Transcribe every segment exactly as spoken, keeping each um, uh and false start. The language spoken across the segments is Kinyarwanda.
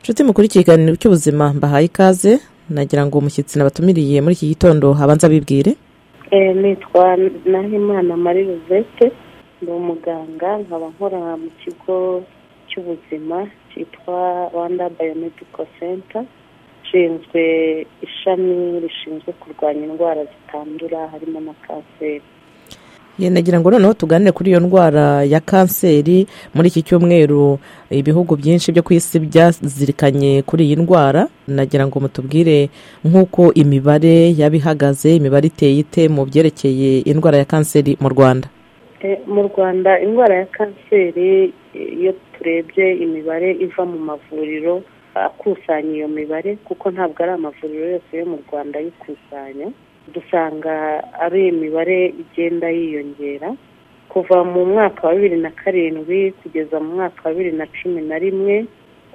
Nshuti mukuri ikiganiro cy'ubuzima mbahaye ikaze, nagira ngo umushyitsi nabatumiriye muri iki gitondo abanza bibwire. Eh nitwa Nahimana Marie Rosette, ndi umuganga nkaba nkora mu kigo cy'ubuzima cyitwa Rwanda Biomedical Center, nshinzwe ishami rishinzwe kurwanya indwara zitandura harimo na kanseri. Ye nagira ngo noneho tuganire kuri iyo ndwara ya kanseri. Muri iki cyumweru ibihugu byinshi byo ku isi byazirikanye kuri iyi ndwara. Nagira ngo mutubwire nk'uko imibare yabihagaze, imibare iteye ite mu byerekeye indwara ya kanseri mu Rwanda. E, mu Rwanda indwara ya kanseri iyo turebye imibare iva mu mavuriro akusanya iyo mibare, kuko ntabwo ari amavuriro yose yo mu Rwanda yikusanya, dusanga ari imibare igenda yiyongera kuva mu mwaka wa bibiri na karindwi kugeza mu mwaka wa bibiri na cumi na rimwe,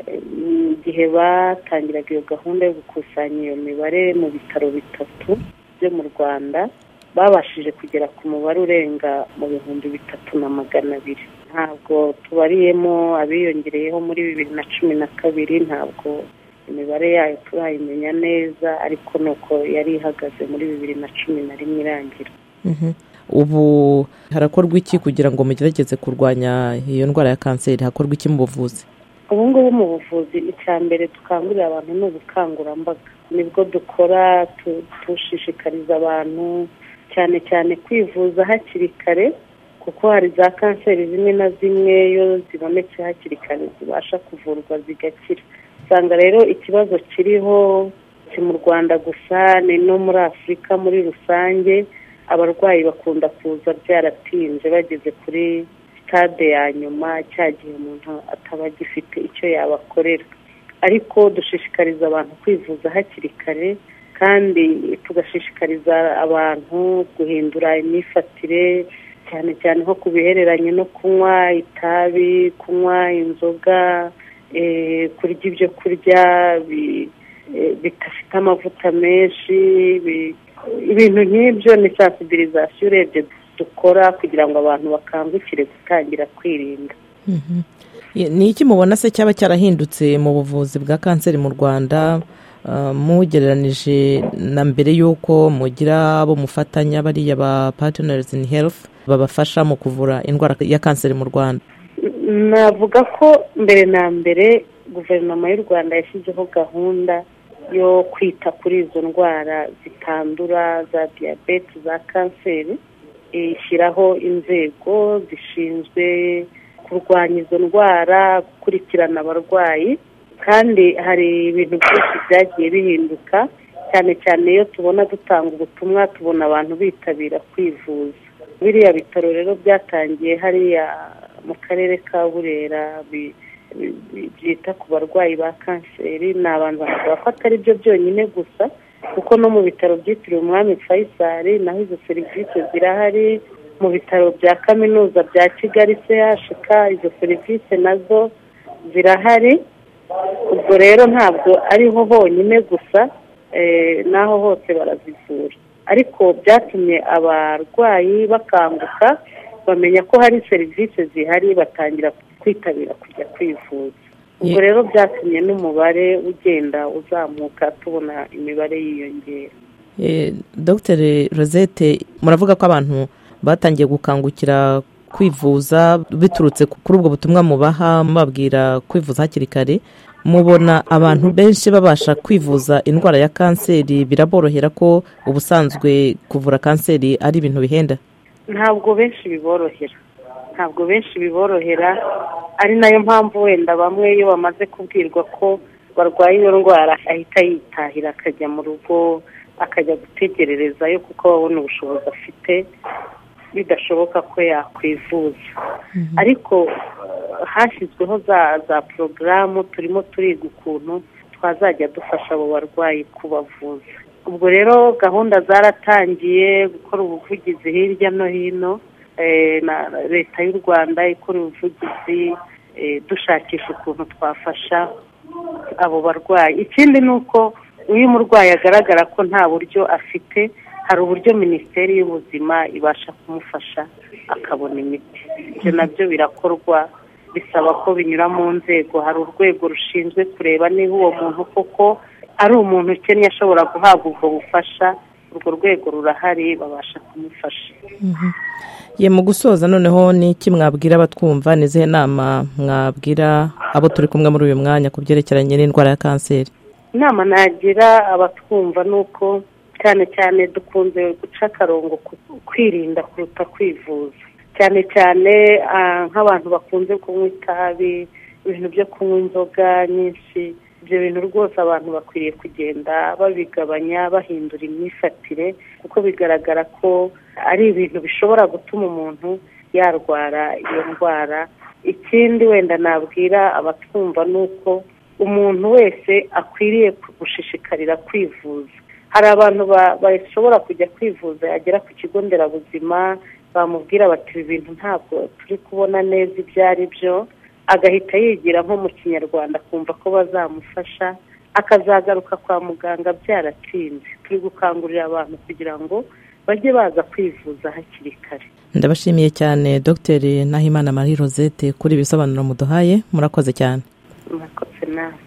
igihe batangiraga iyo gahunda yo gukusanya iyo mibare mu bitaro bitatu byo mu Rwanda, babashije kugera ku mubare urenga mu bihumbi bitatu na magana abiri. Ntabwo tubariyemo abiyongereyeho muri bibiri na cumi na kabiri, ntabwo imibare yayo turayimenya neza, ariko nuko yari ihagaze muri bibiri na cumi na rimwe irangira. Mhm. Ubu harakorwa iki kugira ngo mugerageze kurwanya iyo ndwara ya kanseri? Hakorwa iki mu buvuzi? Ubu ngubu mu buvuzi icya mbere dukangurira abantu ni ubukangurambaga, nibwo dukora, dushishikariza abantu cyane cyane kwivuza hakiri kare, kuko hari za kanseri zimwe na zimwe iyo zibonetse hakiri kare zibasha kuvurwa zigakira. Usanga rero ikibazo kiriho si mu Rwanda gusa, ni no muri Afurika muri rusange, abarwayi bakunda kuza byaratinze bageze kuri stade ya nyuma, cyagiye umuntu ataba agifite icyo yabakorera. Ariko dushishikariza abantu kwivuza hakiri kare, kandi tugashishikariza abantu guhindura imyifatire, cyane cyane nko ku bihereranye no kunywa itabi, kunywa inzoga, e, kurya ibyo kurya bidafite amavuta menshi, ibintu nk'ibyo ni sensibilisation urebye dukora kugira ngo abantu bakangukire gutangira kwirinda. Mhm. Ni iki mubona se cyaba cyarahindutse mu buvuzi bwa kanseri mu Rwanda uh, mugereranije na mbere y'uko mugira abo mufatanya bariya ba Partners in Health babafasha mu kuvura indwara ya kanseri mu Rwanda? Navuga ko mbere na mbere guverinoma y'u Rwanda yashyizeho gahunda yo kwita kuri izo ndwara zitandura za diabete, za kanseri, ishyiraho inzego zishinzwe kurwanya izo ndwara, gukurikirana abarwayi, kandi hari ibintu byinshi byagiye bihinduka, cyane cyane iyo tubona dutanga ubutumwa tubona abantu bitabira kwivuza. Biriya bitaro rero byatangiye hariya mu karere ka Burera byita ku barwayi ba kanseri, ni abantu bafata ari byo byonyine gusa, kuko no mu bitaro byitiriwe Umwami Faisal naho izo serivisi zirahari, mu bitaro bya kaminuza bya Kigali C H K izo serivisi nazo zirahari. Ubwo rero ntabwo ariho honyine gusa, eh, naho hose barazivura, ariko byatumye abarwayi bakanguka bamenya ko hari serivisi zihari, batangira kwitabira kujya kwivuza. Ubwo rero byatumye n'umubare ugenda uzamuka, tubona imibare yiyongera. Eh, Doctor Rosette, muravuga ko abantu batangiye gukangukira kwivuza biturutse kuri ubwo butumwa mubaha mubabwira kwivuza hakiri kare. Mubona abantu benshi babasha kwivuza indwara ya kanseri? Biraborohera ko ubusanzwe kuvura kanseri ari ibintu bihenda? Ntabwo benshi biborohera, ntabwo benshi biborohera, ari nayo mpamvu wenda bamwe iyo bamaze kubwirwa ko barwaye iyo ndwara ahita yitahira akajya mu rugo akajya gutegererezayo, kuko babona ubushobozi afite bidashoboka ko yakwivuza. Mm-hmm. Ariko hashyizweho za za porogaramu, turimo turiga ukuntu twazajya dufasha abo barwayi kubavuza. Ubwo rero gahunda zaratangiye gukora ubuvugizi hirya no hino, e, na leta y'u Rwanda ikora ubuvugizi, e, dushakisha ukuntu twafasha abo barwayi. Ikindi ni uko uyu murwayi agaragara ko nta buryo afite, hari uburyo Minisiteri y'Ubuzima ibasha kumufasha akabona imiti. Ibyo nabyo birakorwa bisaba ko binyura mu nzego. Hari urwego rushinzwe kureba niba uwo muntu koko ari umuntu ukennye ashobora guhabwa ubwo bufasha. Urwo rwego rurahari, babasha kumufasha. Ye mu gusoza noneho ni iki mwabwira abatwumva, nizihe nama mwabwira abo turi kumwe muri uyu mwanya ku byerekeranye n'indwara ya kanseri? Inama nagira abatwumva ni uko cyane cyane dukunze guca akarongo kwirinda kuruta kwivuza, cyane cyane nk'abantu bakunze kunywa itabi, ibintu byo kunywa inzoga nyinshi. Ibyo bintu rwose abantu bakwiriye kugenda babigabanya, bahindura imyifatire, kuko bigaragara ko ari ibintu bishobora gutuma umuntu yarwara iyo ndwara. Ikindi wenda nabwira abatwumva ni uko umuntu wese akwiriye gushishikarira kwivuza. Hari abantu bashobora kujya kwivuza, yagera ku kigo nderabuzima bamubwira bati ibi bintu ntabwo turi kubona neza ibyo ari byo, agahita yigira nko mu Kinyarwanda kumva ko bazamufasha, akazagaruka kwa muganga byaratinze. Turi gukangurira abantu kugira ngo bajye baza kwivuza hakiri kare. Ndabashimiye cyane Dr Nahimana Marie Rosette kuri ibisobanuro muduhaye. Murakoze cyane. Murakoze nawe.